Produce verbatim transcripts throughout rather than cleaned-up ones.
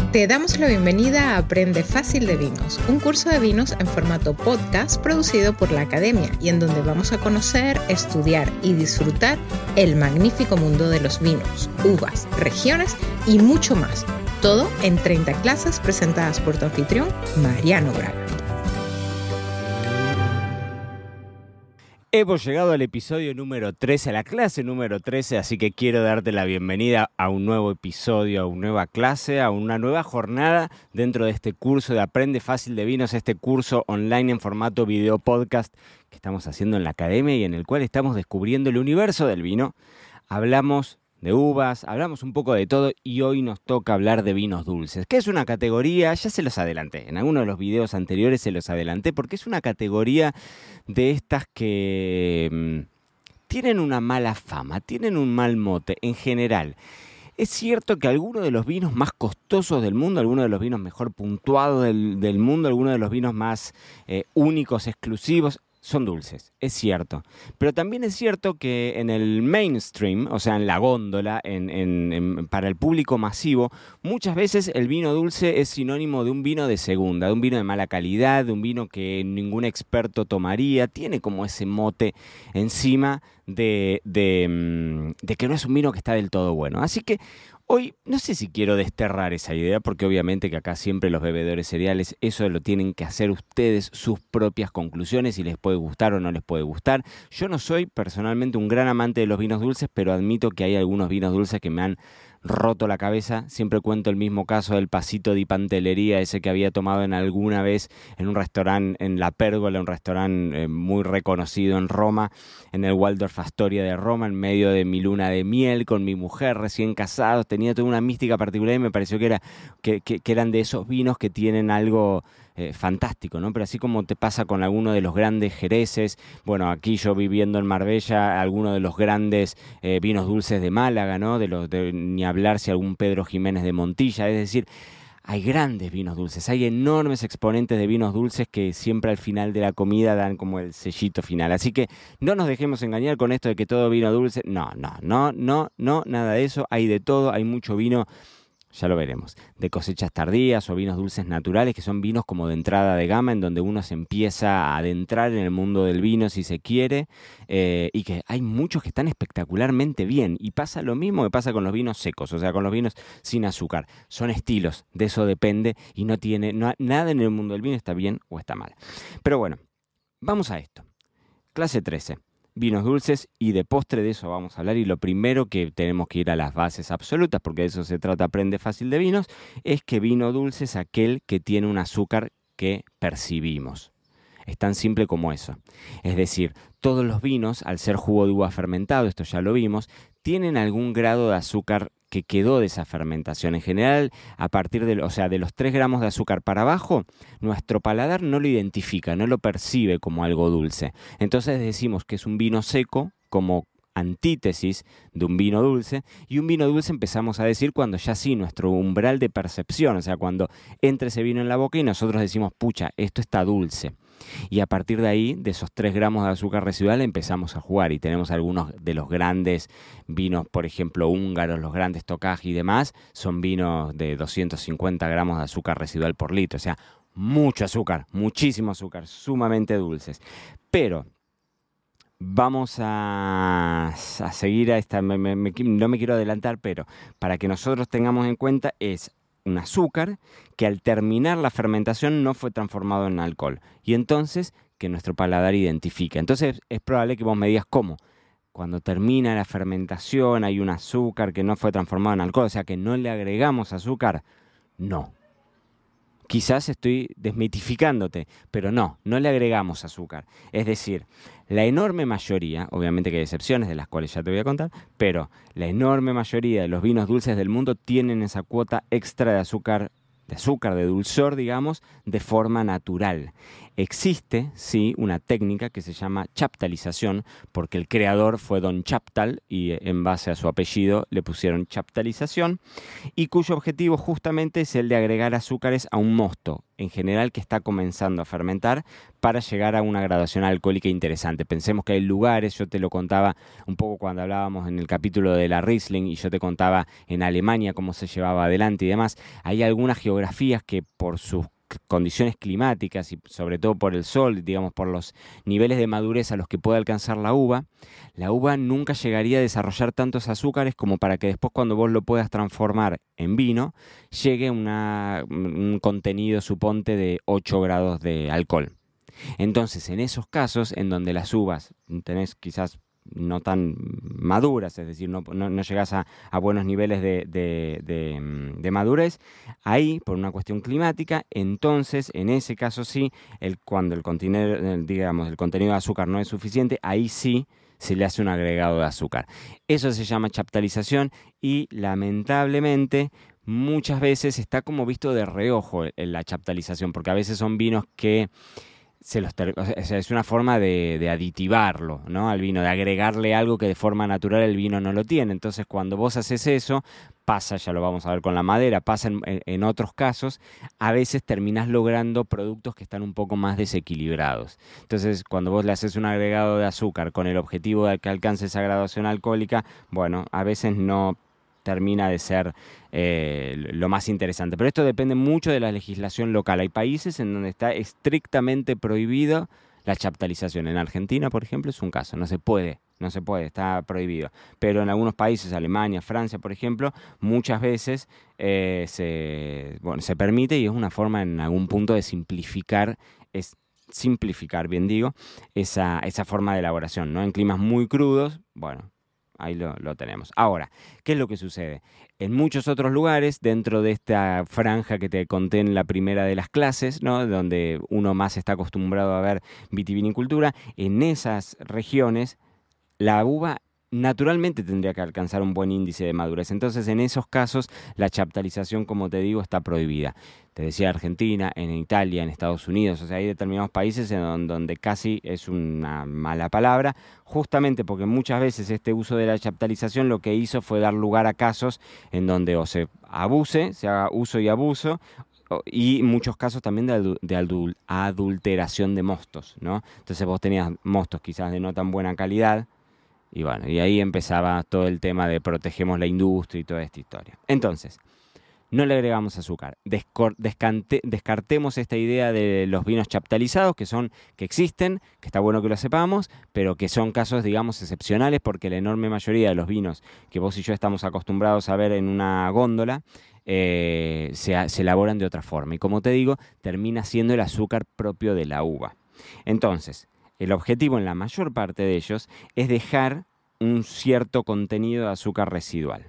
Te damos la bienvenida a Aprende Fácil de Vinos, un curso de vinos en formato podcast producido por la Academia y en donde vamos a conocer, estudiar y disfrutar el magnífico mundo de los vinos, uvas, regiones y mucho más. Todo en treinta clases presentadas por tu anfitrión, Mariano Braga. Hemos llegado al episodio número trece, a la clase número trece, así que quiero darte la bienvenida a un nuevo episodio, a una nueva clase, a una nueva jornada dentro de este curso de Aprende Fácil de Vinos, este curso online en formato video podcast que estamos haciendo en la Academia y en el cual estamos descubriendo el universo del vino. Hablamos de uvas, hablamos un poco de todo y hoy nos toca hablar de vinos dulces, que es una categoría, ya se los adelanté, en alguno de los videos anteriores se los adelanté, porque es una categoría de estas que mmm, tienen una mala fama, tienen un mal mote en general. Es cierto que algunos de los vinos más costosos del mundo, algunos de los vinos mejor puntuados del, del mundo, algunos de los vinos más eh, únicos, exclusivos, son dulces, es cierto. Pero también es cierto que en el mainstream, o sea, en la góndola, en, en, en, para el público masivo, muchas veces el vino dulce es sinónimo de un vino de segunda, de un vino de mala calidad, de un vino que ningún experto tomaría. Tiene como ese mote encima de, de, de que no es un vino que está del todo bueno. Así que hoy no sé si quiero desterrar esa idea, porque obviamente que acá siempre los bebedores cereales, eso lo tienen que hacer ustedes, sus propias conclusiones, si les puede gustar o no les puede gustar. Yo no soy personalmente un gran amante de los vinos dulces, pero admito que hay algunos vinos dulces que me han roto la cabeza. Siempre cuento el mismo caso del pasito di Pantelleria, ese que había tomado en alguna vez en un restaurante, en La Pérgola, un restaurante eh, muy reconocido en Roma, en el Waldorf Astoria de Roma, en medio de mi luna de miel con mi mujer, recién casados. Tenía toda una mística particular y me pareció que, era, que, que, que eran de esos vinos que tienen algo eh, fantástico, ¿no? Pero así como te pasa con alguno de los grandes jereces, bueno, aquí yo viviendo en Marbella, alguno de los grandes eh, vinos dulces de Málaga, ¿no? De los de, ni hablar si algún Pedro Jiménez de Montilla, es decir, hay grandes vinos dulces, hay enormes exponentes de vinos dulces que siempre al final de la comida dan como el sellito final. Así que no nos dejemos engañar con esto de que todo vino dulce. No, no, no, no, no, nada de eso. Hay de todo, hay mucho vino, ya lo veremos, de cosechas tardías o vinos dulces naturales, que son vinos como de entrada de gama, en donde uno se empieza a adentrar en el mundo del vino si se quiere, eh, y que hay muchos que están espectacularmente bien. Y pasa lo mismo que pasa con los vinos secos, o sea, con los vinos sin azúcar. Son estilos, de eso depende, y no tiene no, nada en el mundo del vino está bien o está mal. Pero bueno, vamos a esto. Clase trece. Vinos dulces, y de postre de eso vamos a hablar. Y lo primero que tenemos que ir a las bases absolutas, porque de eso se trata Aprende Fácil de Vinos, es que vino dulce es aquel que tiene un azúcar que percibimos. Es tan simple como eso. Es decir, todos los vinos, al ser jugo de uva fermentado, esto ya lo vimos, tienen algún grado de azúcar que quedó de esa fermentación. En general, a partir de, o sea, de los tres gramos de azúcar para abajo, nuestro paladar no lo identifica, no lo percibe como algo dulce. Entonces decimos que es un vino seco, como antítesis de un vino dulce, y un vino dulce empezamos a decir cuando ya sí, nuestro umbral de percepción, o sea, cuando entra ese vino en la boca y nosotros decimos, pucha, esto está dulce. Y a partir de ahí, de esos tres gramos de azúcar residual, empezamos a jugar y tenemos algunos de los grandes vinos, por ejemplo, húngaros, los grandes Tokaji y demás, son vinos de doscientos cincuenta gramos de azúcar residual por litro, o sea, mucho azúcar, muchísimo azúcar, sumamente dulces. Pero vamos a, a seguir a esta, me, me, me, no me quiero adelantar, pero para que nosotros tengamos en cuenta es un azúcar que al terminar la fermentación no fue transformado en alcohol y entonces que nuestro paladar identifica. Entonces es probable que vos me digas cómo. Cuando termina la fermentación hay un azúcar que no fue transformado en alcohol, o sea que no le agregamos azúcar. No. Quizás estoy desmitificándote, pero no, no le agregamos azúcar. Es decir, la enorme mayoría, obviamente que hay excepciones de las cuales ya te voy a contar, pero la enorme mayoría de los vinos dulces del mundo tienen esa cuota extra de azúcar, de azúcar, de dulzor, digamos, de forma natural. Existe, sí, una técnica que se llama chaptalización, porque el creador fue Don Chaptal y en base a su apellido le pusieron chaptalización, y cuyo objetivo justamente es el de agregar azúcares a un mosto. en general que está comenzando a fermentar para llegar a una graduación alcohólica interesante. Pensemos que hay lugares, yo te lo contaba un poco cuando hablábamos en el capítulo de la Riesling y yo te contaba en Alemania cómo se llevaba adelante y demás. Hay algunas geografías que por sus condiciones climáticas y sobre todo por el sol, digamos por los niveles de madurez a los que puede alcanzar la uva, la uva nunca llegaría a desarrollar tantos azúcares como para que después cuando vos lo puedas transformar en vino, llegue una, un contenido, suponte, de ocho grados de alcohol. Entonces, en esos casos en donde las uvas tenés quizás no tan maduras, es decir, no, no, no llegas a, a buenos niveles de, de, de, de madurez, ahí, por una cuestión climática, entonces, en ese caso sí, el, cuando el contenido, digamos, el contenido de azúcar no es suficiente, ahí sí se le hace un agregado de azúcar. Eso se llama chaptalización y, lamentablemente, muchas veces está como visto de reojo en la chaptalización, porque a veces son vinos que Se los ter- o sea, es una forma de, de aditivarlo, ¿no? Al vino, de agregarle algo que de forma natural el vino no lo tiene. Entonces, cuando vos haces eso, pasa, ya lo vamos a ver con la madera, pasa en, en otros casos, a veces terminás logrando productos que están un poco más desequilibrados. Entonces, cuando vos le haces un agregado de azúcar con el objetivo de que alcance esa graduación alcohólica, bueno, a veces no termina de ser eh, lo más interesante. Pero esto depende mucho de la legislación local. Hay países en donde está estrictamente prohibido la chaptalización. En Argentina, por ejemplo, es un caso. No se puede, no se puede, está prohibido. Pero en algunos países, Alemania, Francia, por ejemplo, muchas veces eh, se, bueno, se permite y es una forma en algún punto de simplificar, es simplificar, bien digo, esa, esa forma de elaboración, ¿no? En climas muy crudos, bueno, ahí lo, lo tenemos. Ahora, ¿qué es lo que sucede? En muchos otros lugares, dentro de esta franja que te conté en la primera de las clases, ¿no? Donde uno más está acostumbrado a ver vitivinicultura, en esas regiones la uva naturalmente tendría que alcanzar un buen índice de madurez. Entonces, en esos casos, la chaptalización, como te digo, está prohibida. Te decía Argentina, en Italia, en Estados Unidos. O sea, hay determinados países en donde, donde casi es una mala palabra, justamente porque muchas veces este uso de la chaptalización lo que hizo fue dar lugar a casos en donde o se abuse, se haga uso y abuso, y muchos casos también de, adul de adul adulteración de mostos, ¿no? Entonces vos tenías mostos quizás de no tan buena calidad, y bueno, y ahí empezaba todo el tema de protegemos la industria y toda esta historia. Entonces, no le agregamos azúcar. Descartemos esta idea de los vinos chaptalizados, que son, que existen, que está bueno que lo sepamos, pero que son casos, digamos, excepcionales, porque la enorme mayoría de los vinos que vos y yo estamos acostumbrados a ver en una góndola, eh, se, se elaboran de otra forma. Y como te digo, termina siendo el azúcar propio de la uva. Entonces, el objetivo en la mayor parte de ellos es dejar un cierto contenido de azúcar residual.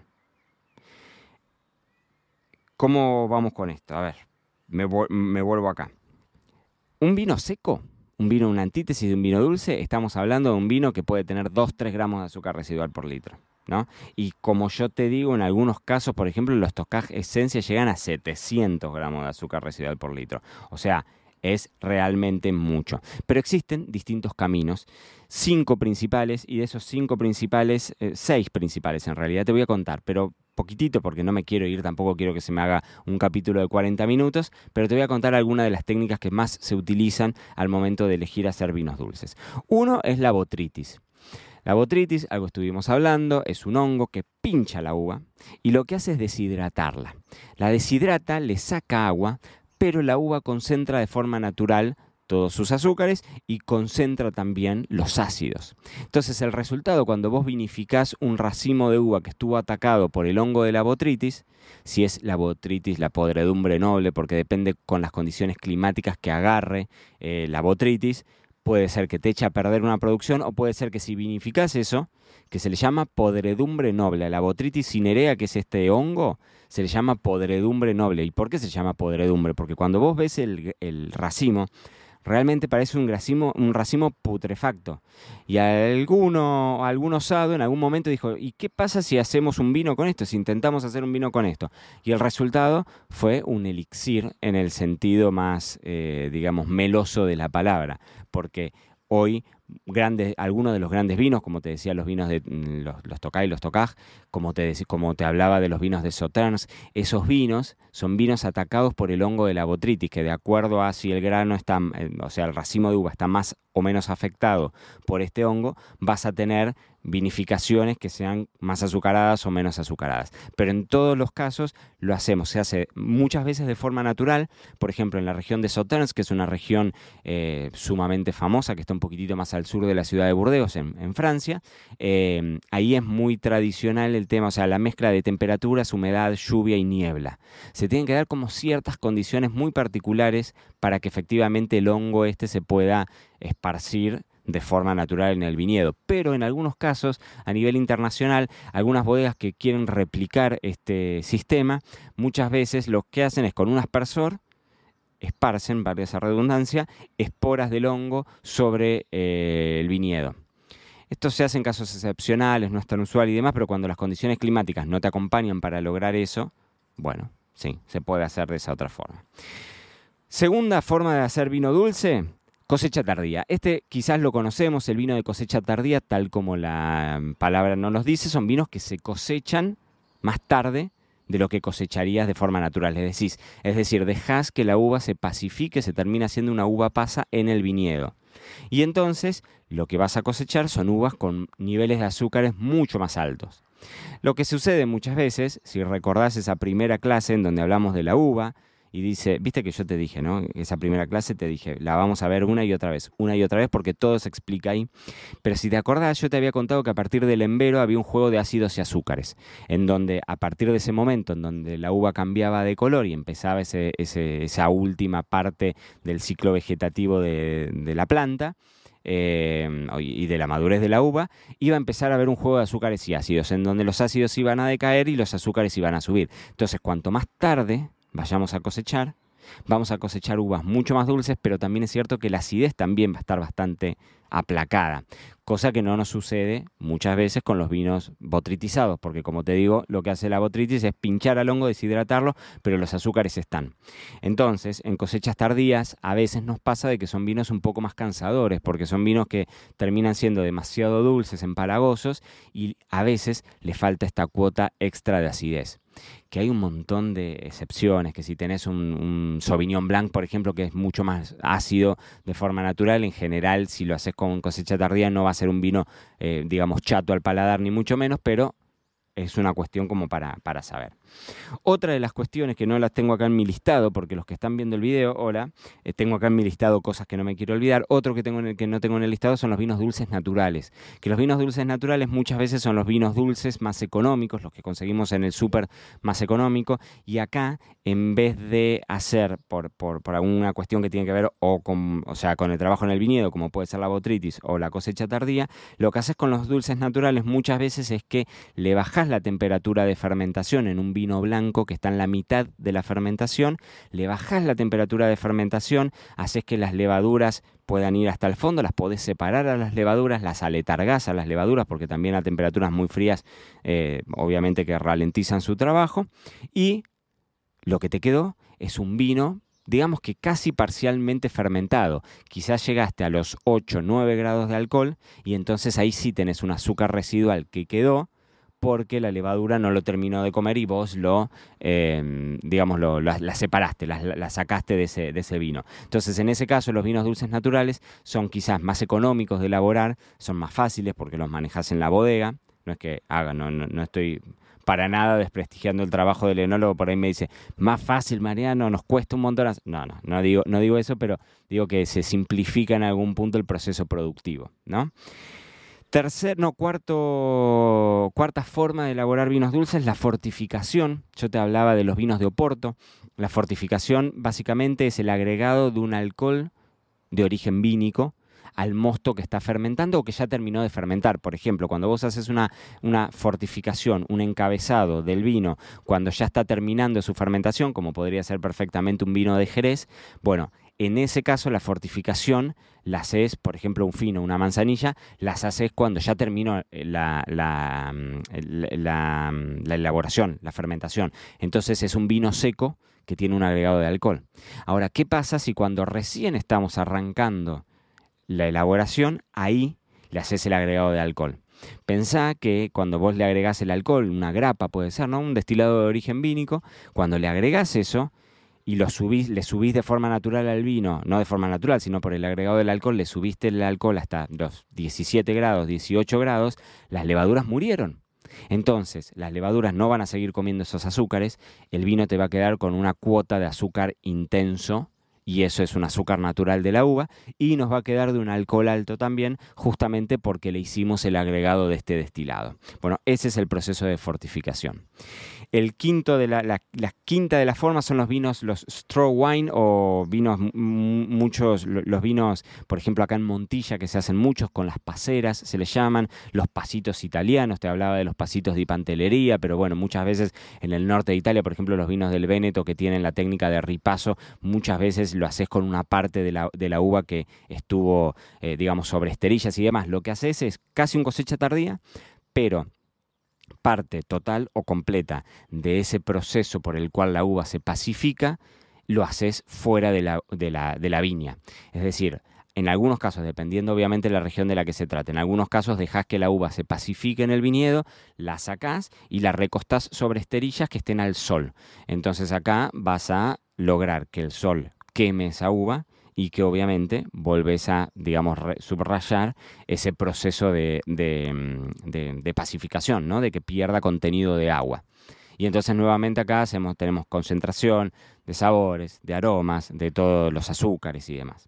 ¿Cómo vamos con esto? A ver, me, me vuelvo acá. Un vino seco, un vino, una antítesis de un vino dulce, estamos hablando de un vino que puede tener dos a tres gramos de azúcar residual por litro, ¿no? Y como yo te digo, en algunos casos, por ejemplo, los Tokaj Esencia llegan a setecientos gramos de azúcar residual por litro. O sea, es realmente mucho. Pero existen distintos caminos, cinco principales, y de esos cinco principales, eh, seis principales en realidad, te voy a contar, pero poquitito porque no me quiero ir, tampoco quiero que se me haga un capítulo de cuarenta minutos, pero te voy a contar algunas de las técnicas que más se utilizan al momento de elegir hacer vinos dulces. Uno es la botrytis. La botrytis, algo estuvimos hablando, es un hongo que pincha la uva y lo que hace es deshidratarla. La deshidrata, le saca agua, pero la uva concentra de forma natural todos sus azúcares y concentra también los ácidos. Entonces el resultado cuando vos vinificás un racimo de uva que estuvo atacado por el hongo de la botrytis, si es la botrytis, la podredumbre noble, porque depende con las condiciones climáticas que agarre eh, la botrytis, puede ser que te eche a perder una producción o puede ser que si vinificás eso, que se le llama podredumbre noble, a la botrytis cinerea, que es este hongo, se le llama podredumbre noble. ¿Y por qué se llama podredumbre? Porque cuando vos ves el, el racimo, realmente parece un racimo, un racimo putrefacto. Y alguno, algún osado en algún momento dijo, ¿y qué pasa si hacemos un vino con esto? Si intentamos hacer un vino con esto. Y el resultado fue un elixir en el sentido más, eh, digamos, meloso de la palabra. Porque hoy grandes, algunos de los grandes vinos, como te decía, los vinos de los, los Tokaj y los Tokaj, como te, como te hablaba de los vinos de Sauternes. Esos vinos son vinos atacados por el hongo de la botrytis, que de acuerdo a si el grano está, o sea, el racimo de uva está más o menos afectado por este hongo, vas a tener vinificaciones que sean más azucaradas o menos azucaradas. Pero en todos los casos lo hacemos, se hace muchas veces de forma natural. Por ejemplo, en la región de Sauternes, que es una región eh, sumamente famosa, que está un poquitito más al sur de la ciudad de Burdeos, en, en Francia, eh, ahí es muy tradicional el tema, o sea, la mezcla de temperaturas, humedad, lluvia y niebla. Se tienen que dar como ciertas condiciones muy particulares para que efectivamente el hongo este se pueda esparcir de forma natural en el viñedo, pero en algunos casos a nivel internacional, algunas bodegas que quieren replicar este sistema, muchas veces lo que hacen es con un aspersor esparcen, para esa redundancia, esporas del hongo sobre eh, el viñedo. Esto se hace en casos excepcionales, no es tan usual y demás, pero cuando las condiciones climáticas no te acompañan para lograr eso, bueno, sí, se puede hacer de esa otra forma. Segunda forma de hacer vino dulce, cosecha tardía. Este quizás lo conocemos, el vino de cosecha tardía, tal como la palabra nos lo dice, son vinos que se cosechan más tarde de lo que cosecharías de forma natural. Es decir, es decir, dejás que la uva se pacifique, se termina siendo una uva pasa en el viñedo. Y entonces lo que vas a cosechar son uvas con niveles de azúcares mucho más altos. Lo que sucede muchas veces, si recordás esa primera clase en donde hablamos de la uva, y dice, viste que yo te dije, ¿no? Esa primera clase te dije, la vamos a ver una y otra vez, una y otra vez porque todo se explica ahí. Pero si te acordás, yo te había contado que a partir del embero había un juego de ácidos y azúcares, en donde a partir de ese momento en donde la uva cambiaba de color y empezaba ese, ese, esa última parte del ciclo vegetativo de, de la planta, Eh, y de la madurez de la uva, iba a empezar a haber un juego de azúcares y ácidos, en donde los ácidos iban a decaer y los azúcares iban a subir. Entonces, cuanto más tarde vayamos a cosechar, vamos a cosechar uvas mucho más dulces, pero también es cierto que la acidez también va a estar bastante aplacada, cosa que no nos sucede muchas veces con los vinos botritizados, porque como te digo, lo que hace la botritis es pinchar al hongo, deshidratarlo, pero los azúcares están. Entonces, en cosechas tardías, a veces nos pasa de que son vinos un poco más cansadores, porque son vinos que terminan siendo demasiado dulces, empalagosos, y a veces le falta esta cuota extra de acidez. Que hay un montón de excepciones, que si tenés un, un Sauvignon Blanc, por ejemplo, que es mucho más ácido de forma natural, en general, si lo haces con cosecha tardía, no va a ser un vino, eh, digamos, chato al paladar, ni mucho menos, pero es una cuestión como para, para saber. Otra de las cuestiones que no las tengo acá en mi listado, porque los que están viendo el video, hola, eh, tengo acá en mi listado cosas que no me quiero olvidar. Otro que, tengo en el, que no tengo en el listado son los vinos dulces naturales. Que los vinos dulces naturales muchas veces son los vinos dulces más económicos, los que conseguimos en el súper más económico. Y acá, en vez de hacer por, por, por alguna cuestión que tiene que ver o con, o sea, con el trabajo en el viñedo, como puede ser la botritis o la cosecha tardía, lo que haces con los dulces naturales muchas veces es que le bajás la temperatura de fermentación en un vino blanco que está en la mitad de la fermentación, le bajás la temperatura de fermentación, haces que las levaduras puedan ir hasta el fondo, las podés separar a las levaduras, las aletargás a las levaduras, porque también a temperaturas muy frías, eh, obviamente que ralentizan su trabajo, y lo que te quedó es un vino, digamos que casi parcialmente fermentado. Quizás llegaste a los ocho o nueve grados de alcohol, y entonces ahí sí tenés un azúcar residual que quedó, porque la levadura no lo terminó de comer y vos lo, eh, digamos, lo, la, la separaste, la, la sacaste de ese, de ese vino. Entonces, en ese caso, los vinos dulces naturales son quizás más económicos de elaborar, son más fáciles porque los manejas en la bodega. No es que haga, no, no, no estoy para nada desprestigiando el trabajo del enólogo. Por ahí me dice, más fácil, Mariano, nos cuesta un montón. No, no, no digo, no digo eso, pero digo que se simplifica en algún punto el proceso productivo, ¿no? Tercer, no, cuarto, cuarta forma de elaborar vinos dulces, la fortificación. Yo te hablaba de los vinos de Oporto. La fortificación básicamente es el agregado de un alcohol de origen vínico al mosto que está fermentando o que ya terminó de fermentar. Por ejemplo, cuando vos haces una, una fortificación, un encabezado del vino, cuando ya está terminando su fermentación, como podría ser perfectamente un vino de Jerez, bueno, en ese caso la fortificación la haces, por ejemplo, un fino, una manzanilla, las haces cuando ya terminó la, la, la, la, la elaboración, la fermentación. Entonces es un vino seco que tiene un agregado de alcohol. Ahora, ¿qué pasa si cuando recién estamos arrancando la elaboración, ahí le haces el agregado de alcohol. Pensá que cuando vos le agregás el alcohol, una grapa puede ser, ¿no? Un destilado de origen vínico, cuando le agregás eso y lo subís, le subís de forma natural al vino, no de forma natural, sino por el agregado del alcohol, le subiste el alcohol hasta los diecisiete grados, dieciocho grados, las levaduras murieron. Entonces, las levaduras no van a seguir comiendo esos azúcares, el vino te va a quedar con una cuota de azúcar intenso, y eso es un azúcar natural de la uva, y nos va a quedar de un alcohol alto también, justamente porque le hicimos el agregado de este destilado. Bueno, ese es el proceso de fortificación. El quinto de la, la, la quinta de las formas son los vinos, los straw wine o vinos, muchos, los vinos, por ejemplo, acá en Montilla, que se hacen muchos con las paseras, se les llaman los pasitos italianos. Te hablaba de los pasitos di Pantelleria, pero bueno, muchas veces en el norte de Italia, por ejemplo, los vinos del Véneto que tienen la técnica de ripaso, muchas veces lo haces con una parte de la, de la uva que estuvo, eh, digamos, sobre esterillas y demás. Lo que haces es casi un cosecha tardía, pero parte total o completa de ese proceso por el cual la uva se pacifica, lo haces fuera de la, de la, de la viña. Es decir, en algunos casos, dependiendo obviamente de la región de la que se trate, en algunos casos dejás que la uva se pacifique en el viñedo, la sacás y la recostás sobre esterillas que estén al sol. Entonces acá vas a lograr que el sol queme esa uva y que obviamente volvés a, digamos, subrayar ese proceso de, de, de, de pacificación, ¿no? De que pierda contenido de agua. Y entonces nuevamente acá hacemos, tenemos concentración de sabores, de aromas, de todos los azúcares y demás.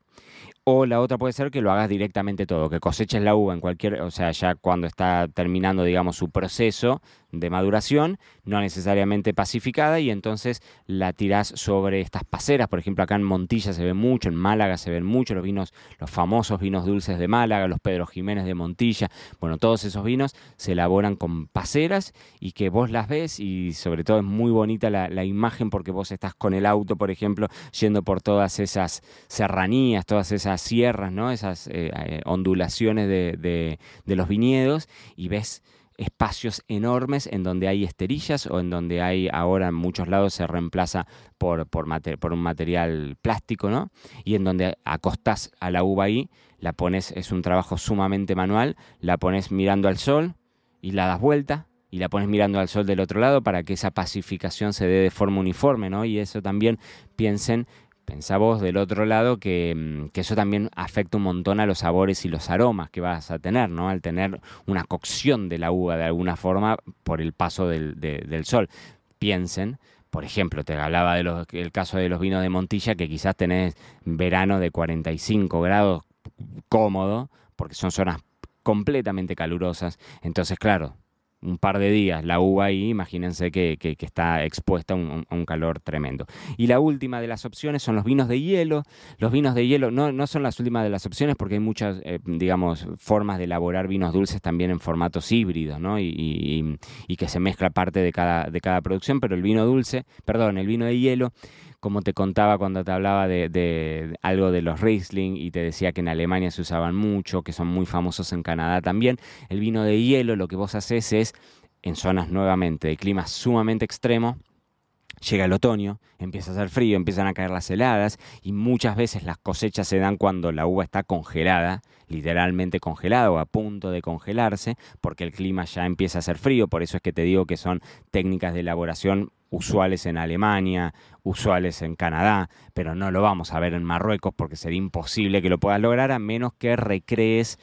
O la otra puede ser que lo hagas directamente todo, que coseches la uva en cualquier, o sea, ya cuando está terminando, digamos, su proceso de maduración, no necesariamente pacificada, y entonces la tirás sobre estas paseras. Por ejemplo, acá en Montilla se ve mucho, en Málaga se ven mucho los vinos, los famosos vinos dulces de Málaga, los Pedro Jiménez de Montilla. Bueno, todos esos vinos se elaboran con paseras y que vos las ves, y sobre todo es muy bonita la, la imagen porque vos estás con el auto, por ejemplo, yendo por todas esas serranías, todas esas sierras, ¿no? Esas eh, eh, ondulaciones de, de, de los viñedos, y ves espacios enormes en donde hay esterillas o en donde hay, ahora en muchos lados se reemplaza por, por, mater, por un material plástico, ¿no? Y en donde acostás a la uva ahí, la pones, es un trabajo sumamente manual, la pones mirando al sol y la das vuelta y la pones mirando al sol del otro lado para que esa pacificación se dé de forma uniforme, ¿no? Y eso también, piensen, pensá vos del otro lado que, que eso también afecta un montón a los sabores y los aromas que vas a tener, ¿no? Al tener una cocción de la uva de alguna forma por el paso del, de, del sol. Piensen, por ejemplo, te hablaba del caso de los vinos de Montilla, que quizás tenés verano de cuarenta y cinco grados cómodo, porque son zonas completamente calurosas. Entonces, claro, un par de días la uva ahí, imagínense que, que, que está expuesta a un, a un calor tremendo. Y la última de las opciones son los vinos de hielo. Los vinos de hielo no, no son las últimas de las opciones porque hay muchas, eh, digamos, formas de elaborar vinos dulces también en formatos híbridos, ¿no? Y, y, y que se mezcla parte de cada, de cada producción, pero el vino dulce, perdón, el vino de hielo, como te contaba cuando te hablaba de, de, de algo de los Riesling y te decía que en Alemania se usaban mucho, que son muy famosos en Canadá también, el vino de hielo lo que vos haces es, en zonas nuevamente de clima sumamente extremo, llega el otoño, empieza a hacer frío, empiezan a caer las heladas y muchas veces las cosechas se dan cuando la uva está congelada, literalmente congelada o a punto de congelarse, porque el clima ya empieza a hacer frío. Por eso es que te digo que son técnicas de elaboración usuales en Alemania, usuales en Canadá, pero no lo vamos a ver en Marruecos porque sería imposible que lo puedas lograr a menos que recrees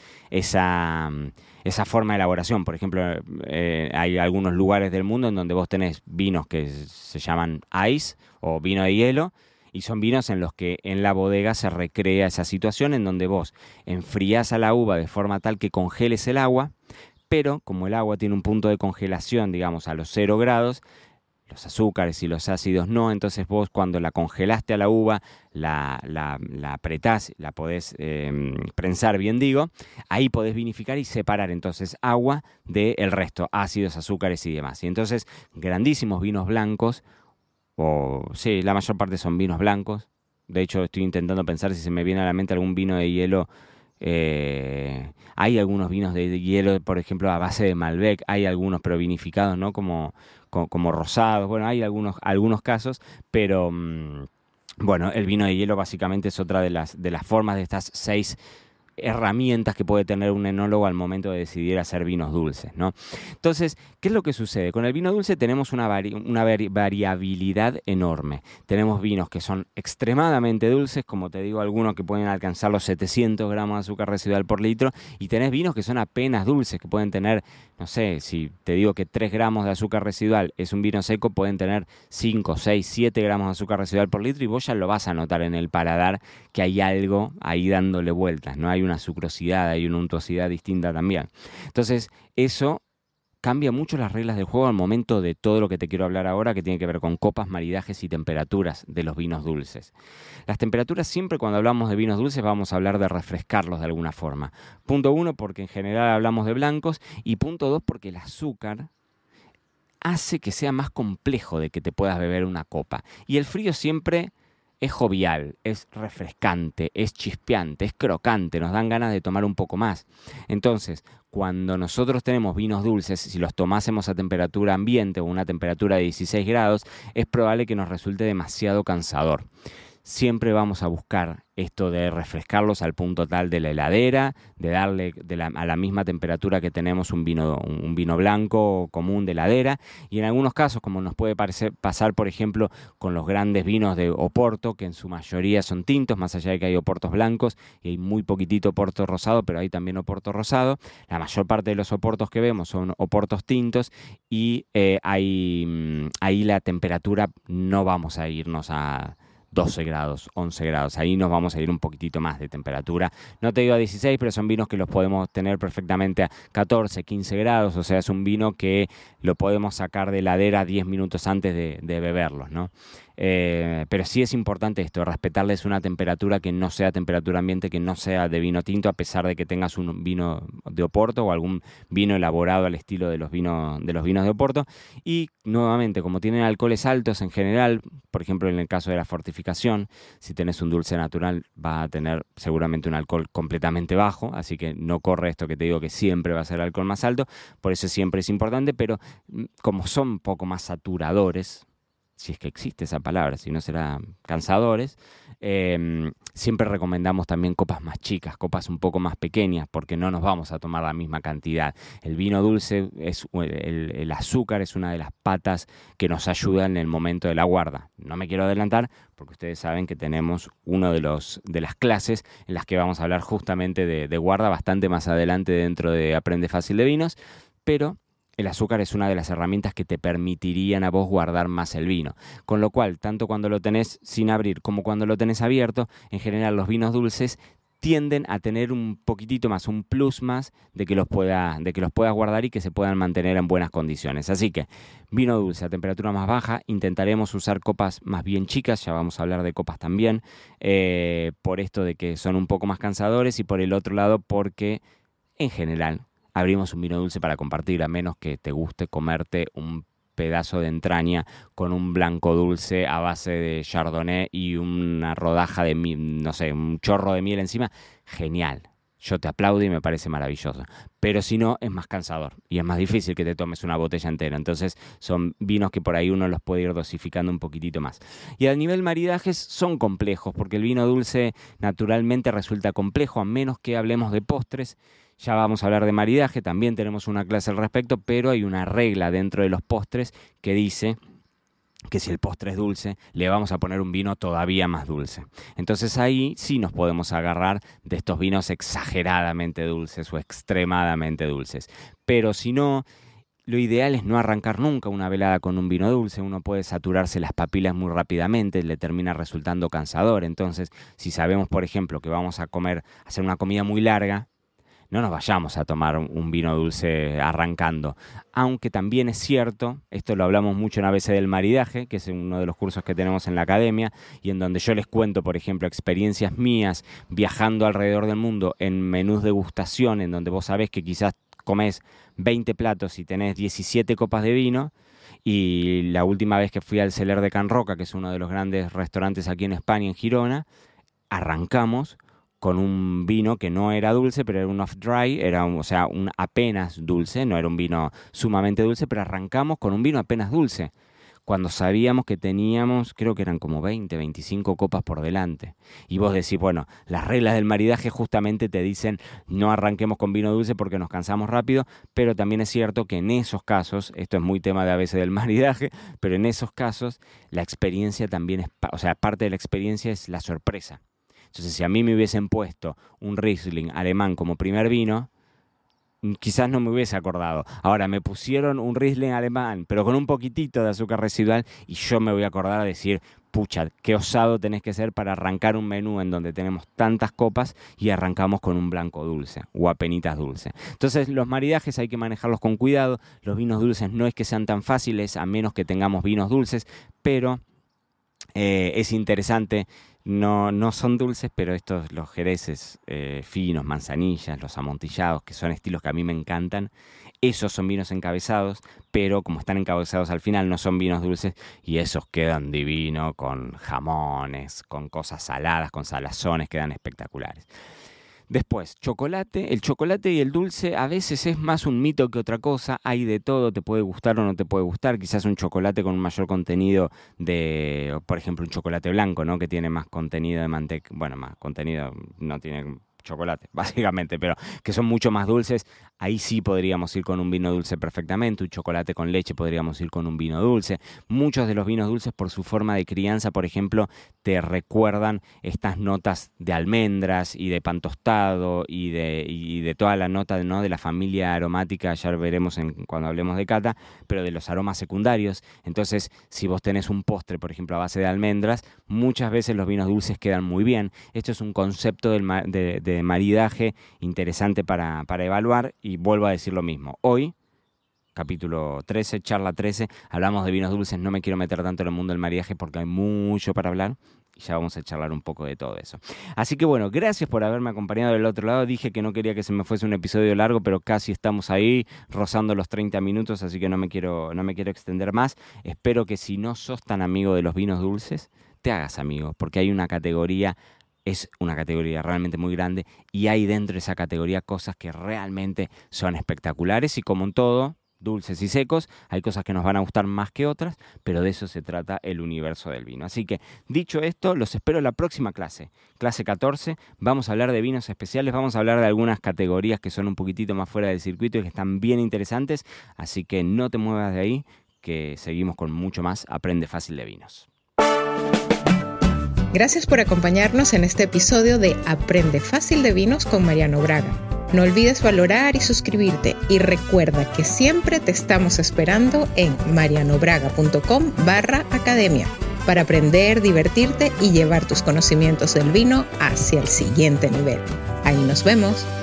esa, esa forma de elaboración. Por ejemplo, eh, hay algunos lugares del mundo en donde vos tenés vinos que se llaman ice o vino de hielo, y son vinos en los que en la bodega se recrea esa situación en donde vos enfrías a la uva de forma tal que congeles el agua, pero como el agua tiene un punto de congelación, digamos, a los cero grados, los azúcares y los ácidos no, entonces vos cuando la congelaste a la uva, la, la, la apretás, la podés eh, prensar, bien digo, ahí podés vinificar y separar entonces agua del resto, ácidos, azúcares y demás. Y entonces grandísimos vinos blancos, o sí, la mayor parte son vinos blancos. De hecho estoy intentando pensar si se me viene a la mente algún vino de hielo. Eh, hay algunos vinos de hielo, por ejemplo, a base de Malbec, hay algunos pero vinificados, ¿no? Como, como, como rosados, bueno, hay algunos, algunos casos, pero mmm, bueno, el vino de hielo básicamente es otra de las, de las formas de estas seis herramientas que puede tener un enólogo al momento de decidir hacer vinos dulces, ¿no? Entonces, ¿qué es lo que sucede? Con el vino dulce tenemos una, vari una vari variabilidad enorme. Tenemos vinos que son extremadamente dulces, como te digo, algunos que pueden alcanzar los setecientos gramos de azúcar residual por litro, y tenés vinos que son apenas dulces, que pueden tener, no sé, si te digo que tres gramos de azúcar residual es un vino seco, pueden tener cinco, seis, siete gramos de azúcar residual por litro, y vos ya lo vas a notar en el paladar que hay algo ahí dándole vueltas, ¿no? Hay una sucrosidad, hay una untuosidad distinta también. Entonces, eso cambia mucho las reglas del juego al momento de todo lo que te quiero hablar ahora, que tiene que ver con copas, maridajes y temperaturas de los vinos dulces. Las temperaturas, siempre cuando hablamos de vinos dulces vamos a hablar de refrescarlos de alguna forma. Punto uno, porque en general hablamos de blancos, y punto dos, porque el azúcar hace que sea más complejo de que te puedas beber una copa. Y el frío siempre es jovial, es refrescante, es chispeante, es crocante, nos dan ganas de tomar un poco más. Entonces, cuando nosotros tenemos vinos dulces, si los tomásemos a temperatura ambiente o una temperatura de dieciséis grados, es probable que nos resulte demasiado cansador. Siempre vamos a buscar esto de refrescarlos al punto tal de la heladera, de darle de la, a la misma temperatura que tenemos un vino, un vino blanco común de heladera. Y en algunos casos, como nos puede parecer, pasar, por ejemplo, con los grandes vinos de Oporto, que en su mayoría son tintos, más allá de que hay Oportos blancos y hay muy poquitito Oporto rosado, pero hay también Oporto rosado. La mayor parte de los Oportos que vemos son Oportos tintos, y eh, hay, ahí la temperatura no vamos a irnos a doce grados, once grados, ahí nos vamos a ir un poquitito más de temperatura. No te digo a dieciséis, pero son vinos que los podemos tener perfectamente a catorce, quince grados, o sea, es un vino que lo podemos sacar de heladera diez minutos antes de, de beberlos, ¿no? Eh, pero sí es importante esto, respetarles una temperatura que no sea temperatura ambiente, que no sea de vino tinto, a pesar de que tengas un vino de Oporto o algún vino elaborado al estilo de los vinos de los vinos de Oporto. Y nuevamente, como tienen alcoholes altos en general, por ejemplo en el caso de la fortificación, si tenés un dulce natural va a tener seguramente un alcohol completamente bajo, así que no corre esto que te digo que siempre va a ser el alcohol más alto, por eso siempre es importante, pero como son un poco más saturadores, si es que existe esa palabra, si no será cansadores, eh, siempre recomendamos también copas más chicas, copas un poco más pequeñas, porque no nos vamos a tomar la misma cantidad. El vino dulce, es el, el azúcar es una de las patas que nos ayuda en el momento de la guarda. No me quiero adelantar, porque ustedes saben que tenemos una de, los, de las clases en las que vamos a hablar justamente de, de guarda bastante más adelante dentro de Aprende Fácil de Vinos, pero el azúcar es una de las herramientas que te permitirían a vos guardar más el vino. Con lo cual, tanto cuando lo tenés sin abrir como cuando lo tenés abierto, en general los vinos dulces tienden a tener un poquitito más, un plus más de que los pueda, de que los puedas guardar y que se puedan mantener en buenas condiciones. Así que, vino dulce a temperatura más baja, intentaremos usar copas más bien chicas, ya vamos a hablar de copas también, eh, por esto de que son un poco más cansadores, y por el otro lado porque, en general, abrimos un vino dulce para compartir, a menos que te guste comerte un pedazo de entraña con un blanco dulce a base de chardonnay y una rodaja de miel, no sé, un chorro de miel encima. Genial. Yo te aplaudo y me parece maravilloso. Pero si no, es más cansador y es más difícil que te tomes una botella entera. Entonces son vinos que por ahí uno los puede ir dosificando un poquitito más. Y a nivel maridajes son complejos, porque el vino dulce naturalmente resulta complejo, a menos que hablemos de postres. Ya vamos a hablar de maridaje, también tenemos una clase al respecto, pero hay una regla dentro de los postres que dice que si el postre es dulce, le vamos a poner un vino todavía más dulce. Entonces ahí sí nos podemos agarrar de estos vinos exageradamente dulces o extremadamente dulces. Pero si no, lo ideal es no arrancar nunca una velada con un vino dulce. Uno puede saturarse las papilas muy rápidamente, le termina resultando cansador. Entonces, si sabemos, por ejemplo, que vamos a comer, hacer una comida muy larga, no nos vayamos a tomar un vino dulce arrancando. Aunque también es cierto, esto lo hablamos mucho en A B C del maridaje, que es uno de los cursos que tenemos en la academia, y en donde yo les cuento, por ejemplo, experiencias mías viajando alrededor del mundo en menús de degustación, en donde vos sabés que quizás comés veinte platos y tenés diecisiete copas de vino. Y la última vez que fui al Celler de Can Roca, que es uno de los grandes restaurantes aquí en España, en Girona, arrancamos con un vino que no era dulce, pero era un off-dry, era un, o sea, un apenas dulce, no era un vino sumamente dulce, pero arrancamos con un vino apenas dulce. cuando sabíamos que teníamos, creo que eran como veinte, veinticinco copas por delante. Y vos decís, bueno, las reglas del maridaje justamente te dicen no arranquemos con vino dulce porque nos cansamos rápido, pero también es cierto que en esos casos, esto es muy tema de a veces del maridaje, pero en esos casos la experiencia también es, o sea, parte de la experiencia es la sorpresa. Entonces, si a mí me hubiesen puesto un Riesling alemán como primer vino, quizás no me hubiese acordado. Ahora, me pusieron un Riesling alemán, pero con un poquitito de azúcar residual, y yo me voy a acordar de decir, pucha, qué osado tenés que ser para arrancar un menú en donde tenemos tantas copas y arrancamos con un blanco dulce o apenitas dulce. Entonces, los maridajes hay que manejarlos con cuidado. Los vinos dulces no es que sean tan fáciles, a menos que tengamos vinos dulces, pero eh, es interesante. No, no son dulces, pero estos, los jereces eh, finos, manzanillas, los amontillados, que son estilos que a mí me encantan, esos son vinos encabezados, pero como están encabezados al final no son vinos dulces y esos quedan divinos con jamones, con cosas saladas, con salazones, quedan espectaculares. Después, chocolate. El chocolate y el dulce a veces es más un mito que otra cosa. Hay de todo, te puede gustar o no te puede gustar. Quizás un chocolate con un mayor contenido de, por ejemplo, un chocolate blanco, ¿no? Que tiene más contenido de manteca. Bueno, más contenido, no tiene chocolate, básicamente, pero que son mucho más dulces. Ahí sí podríamos ir con un vino dulce perfectamente. Un chocolate con leche podríamos ir con un vino dulce. Muchos de los vinos dulces, por su forma de crianza, por ejemplo, te recuerdan estas notas de almendras y de pan tostado y de, y de toda la nota, ¿no?, de la familia aromática, ya veremos en, cuando hablemos de cata, pero de los aromas secundarios. Entonces, si vos tenés un postre, por ejemplo, a base de almendras, muchas veces los vinos dulces quedan muy bien. Esto es un concepto del, de, de maridaje interesante para, para evaluar. Y vuelvo a decir lo mismo. Hoy, capítulo trece, charla trece, hablamos de vinos dulces. No me quiero meter tanto en el mundo del maridaje porque hay mucho para hablar. Y ya vamos a charlar un poco de todo eso. Así que bueno, gracias por haberme acompañado del otro lado. Dije que no quería que se me fuese un episodio largo, pero casi estamos ahí, rozando los treinta minutos, así que no me quiero, no me quiero extender más. Espero que si no sos tan amigo de los vinos dulces, te hagas amigo, porque hay una categoría. Es una categoría realmente muy grande y hay dentro de esa categoría cosas que realmente son espectaculares y como en todo, dulces y secos, hay cosas que nos van a gustar más que otras, pero de eso se trata el universo del vino. Así que, dicho esto, los espero en la próxima clase, clase catorce. Vamos a hablar de vinos especiales, vamos a hablar de algunas categorías que son un poquitito más fuera del circuito y que están bien interesantes, así que no te muevas de ahí, que seguimos con mucho más Aprende Fácil de Vinos. Gracias por acompañarnos en este episodio de Aprende Fácil de Vinos con Mariano Braga. No olvides valorar y suscribirte y recuerda que siempre te estamos esperando en marianobraga.com barra academia para aprender, divertirte y llevar tus conocimientos del vino hacia el siguiente nivel. Ahí nos vemos.